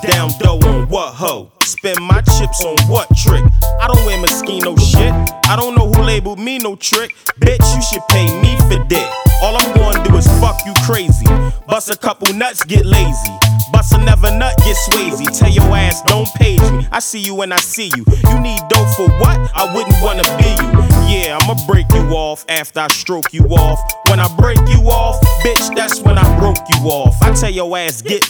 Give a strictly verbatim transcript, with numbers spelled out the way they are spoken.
down dough on what hoe? Spend my chips on what trick? I don't wear Moschino shit. I don't know who labeled me no trick. Bitch, you should pay me for that. All I'm gonna do is fuck you crazy. Bust a couple nuts, get lazy. Bust another nut, get swazy. Tell your ass, don't page me. I see you when I see you. You need dope for what? I wouldn't wanna be you. Yeah, I'ma break you off after I stroke you off. When I break you off, bitch, that's when I broke you off. I tell your ass, get